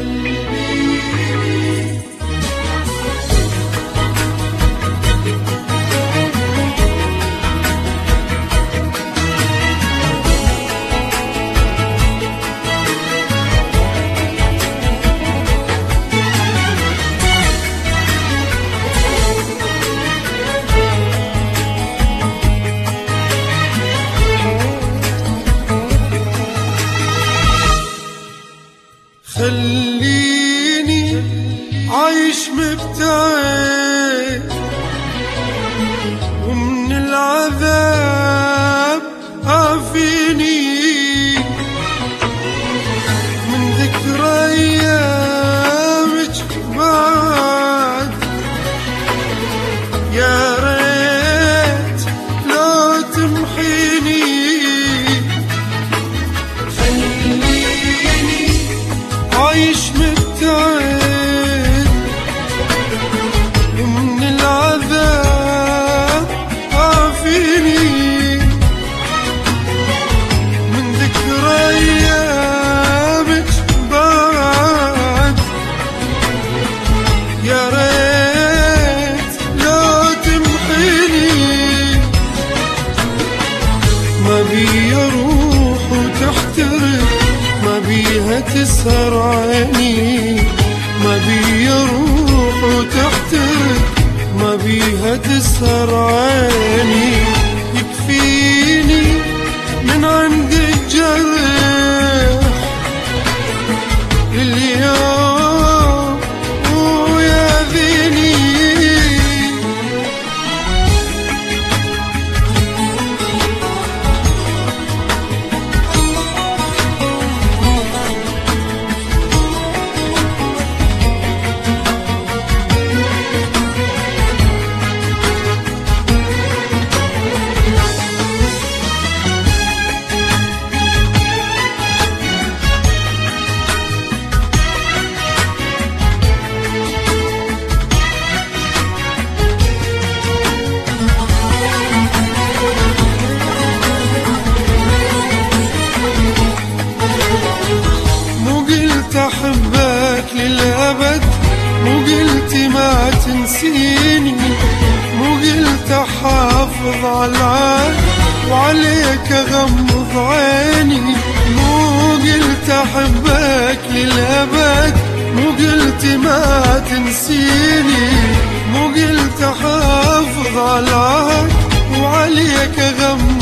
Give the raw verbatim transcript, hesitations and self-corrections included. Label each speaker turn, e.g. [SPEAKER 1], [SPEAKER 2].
[SPEAKER 1] خليني عايش مبتعد ومن العذاب عافيني من ذكرى أيامك بعد. يا ريت لو تمحيني عايش مبتعد ومن العذاب عافيني من ذكرى أيامك بعد. يا ريت لو تمحيني ما بي روح وتحترق ما بيها تسهر عيني ما بي روح وتحترق ما بيها تسهر عيني. يكفيني من عند الجرح اليوم وياذيني. أحبك للأبد مو قلت ما تنسيني مو قلت أحافظ على العهد وعليك أغمض عيني مو قلت أحبك للأبد مو قلت ما تنسيني مو قلت أحافظ على العهد وعليك أغمض